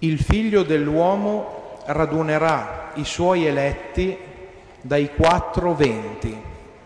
il Figlio dell'uomo radunerà i suoi eletti dai quattro venti.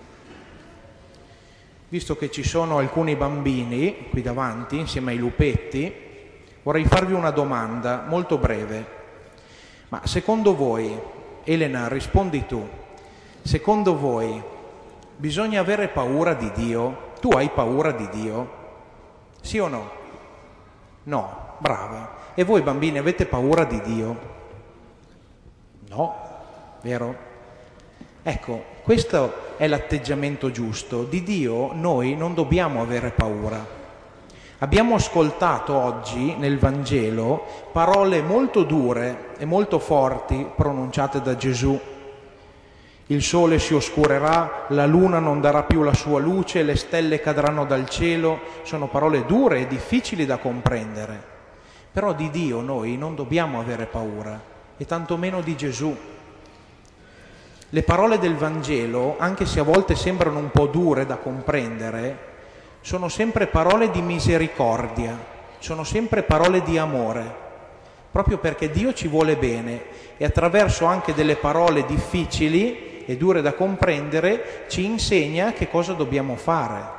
Visto che ci sono alcuni bambini qui davanti, insieme ai lupetti, vorrei farvi una domanda molto breve. Ma secondo voi, Elena, rispondi tu, secondo voi bisogna avere paura di Dio? Tu hai paura di Dio? Sì o no? No, brava. E voi bambini avete paura di Dio? No, vero? Ecco, questo è l'atteggiamento giusto. Di Dio noi non dobbiamo avere paura. Abbiamo ascoltato oggi nel Vangelo parole molto dure e molto forti pronunciate da Gesù. Il sole si oscurerà, la luna non darà più la sua luce, le stelle cadranno dal cielo. Sono parole dure e difficili da comprendere. Però di Dio noi non dobbiamo avere paura, e tantomeno di Gesù. Le parole del Vangelo, anche se a volte sembrano un po' dure da comprendere, sono sempre parole di misericordia, sono sempre parole di amore, proprio perché Dio ci vuole bene e attraverso anche delle parole difficili e dure da comprendere ci insegna che cosa dobbiamo fare.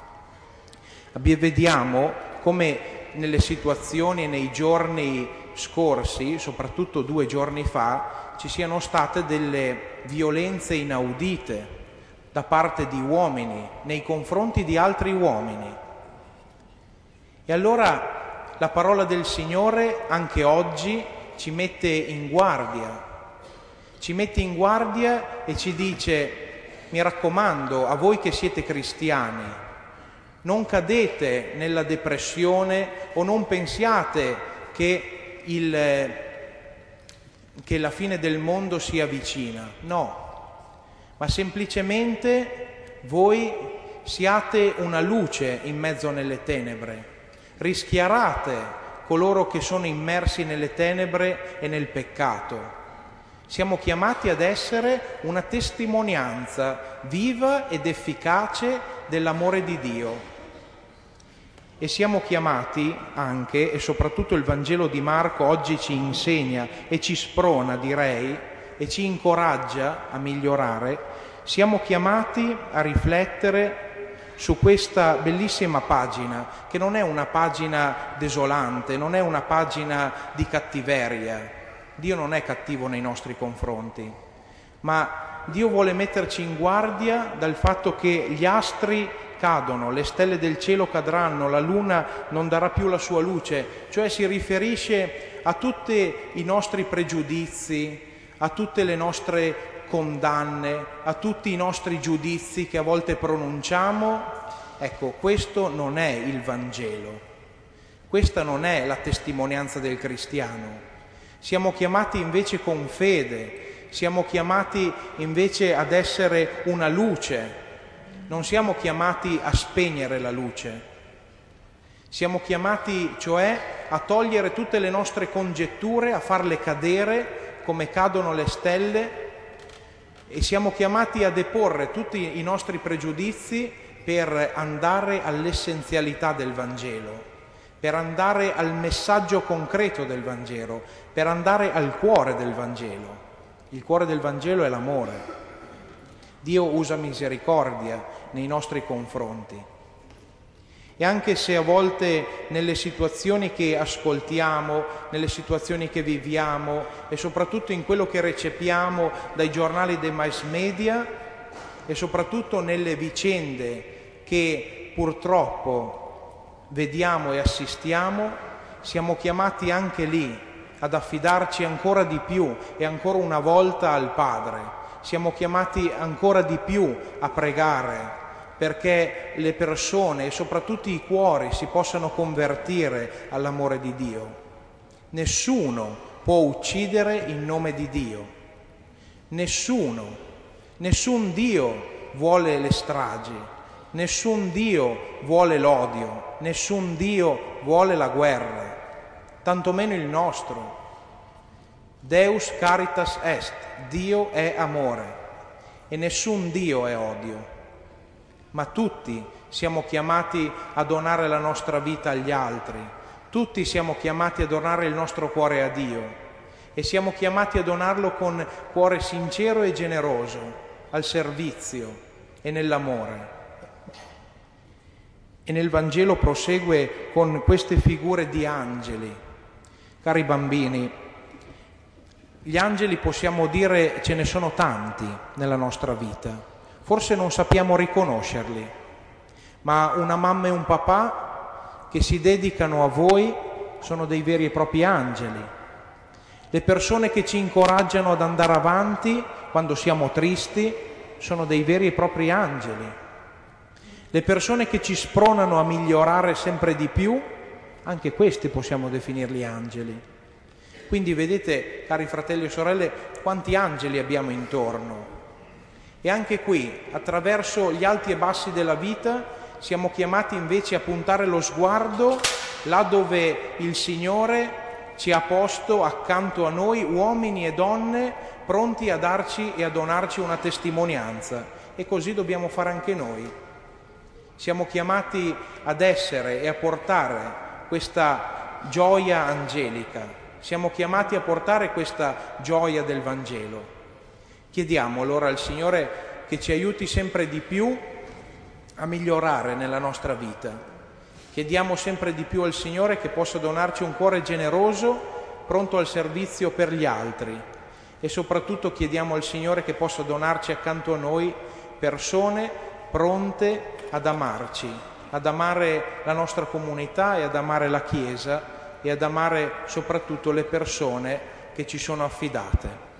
Vediamo come nelle situazioni e nei giorni scorsi, soprattutto 2 giorni fa, ci siano state delle violenze inaudite da parte di uomini nei confronti di altri uomini. E allora la parola del Signore anche oggi ci mette in guardia e ci dice: mi raccomando, a voi che siete cristiani, non cadete nella depressione o non pensiate che la fine del mondo sia vicina. No, ma semplicemente voi siate una luce in mezzo nelle tenebre, rischiarate coloro che sono immersi nelle tenebre e nel peccato. Siamo chiamati ad essere una testimonianza viva ed efficace dell'amore di Dio. E siamo chiamati anche, e soprattutto il Vangelo di Marco oggi ci insegna e ci sprona, direi, e ci incoraggia a migliorare, siamo chiamati a riflettere su questa bellissima pagina, che non è una pagina desolante, non è una pagina di cattiveria. Dio non è cattivo nei nostri confronti, ma Dio vuole metterci in guardia dal fatto che gli astri cadono, le stelle del cielo cadranno, la luna non darà più la sua luce, cioè si riferisce a tutti i nostri pregiudizi, a tutte le nostre condanne, a tutti i nostri giudizi che a volte pronunciamo. Ecco, questo non è il Vangelo, questa non è la testimonianza del cristiano. Siamo chiamati invece con fede, siamo chiamati invece ad essere una luce. Non siamo chiamati a spegnere la luce, siamo chiamati cioè a togliere tutte le nostre congetture, a farle cadere come cadono le stelle, e siamo chiamati a deporre tutti i nostri pregiudizi per andare all'essenzialità del Vangelo, per andare al messaggio concreto del Vangelo, per andare al cuore del Vangelo. Il cuore del Vangelo è l'amore. Dio usa misericordia nei nostri confronti. E anche se a volte nelle situazioni che ascoltiamo, nelle situazioni che viviamo e soprattutto in quello che recepiamo dai giornali dei mass media e soprattutto nelle vicende che purtroppo vediamo e assistiamo, siamo chiamati anche lì ad affidarci ancora di più e ancora una volta al Padre. Siamo chiamati ancora di più a pregare perché le persone e soprattutto i cuori si possano convertire all'amore di Dio. Nessuno può uccidere in nome di Dio. Nessun Dio vuole le stragi, nessun Dio vuole l'odio, nessun Dio vuole la guerra, tantomeno il nostro. Deus caritas est, Dio è amore e nessun Dio è odio, ma tutti siamo chiamati a donare la nostra vita agli altri, Tutti siamo chiamati a donare il nostro cuore a Dio e siamo chiamati a donarlo con cuore sincero e generoso, al servizio e nell'amore. E nel Vangelo prosegue con queste figure di angeli. Cari bambini, gli angeli possiamo dire ce ne sono tanti nella nostra vita, forse non sappiamo riconoscerli, ma una mamma e un papà che si dedicano a voi sono dei veri e propri angeli. Le persone che ci incoraggiano ad andare avanti quando siamo tristi sono dei veri e propri angeli. Le persone che ci spronano a migliorare sempre di più, anche questi possiamo definirli angeli. Quindi vedete, cari fratelli e sorelle, quanti angeli abbiamo intorno. E anche qui, attraverso gli alti e bassi della vita, siamo chiamati invece a puntare lo sguardo là dove il Signore ci ha posto accanto a noi uomini e donne pronti a darci e a donarci una testimonianza. E così dobbiamo fare anche noi. Siamo chiamati ad essere e a portare questa gioia angelica. Siamo chiamati a portare questa gioia del Vangelo. Chiediamo allora al Signore che ci aiuti sempre di più a migliorare nella nostra vita. Chiediamo sempre di più al Signore che possa donarci un cuore generoso, pronto al servizio per gli altri. E soprattutto chiediamo al Signore che possa donarci accanto a noi persone pronte ad amarci, ad amare la nostra comunità e ad amare la Chiesa e ad amare soprattutto le persone che ci sono affidate.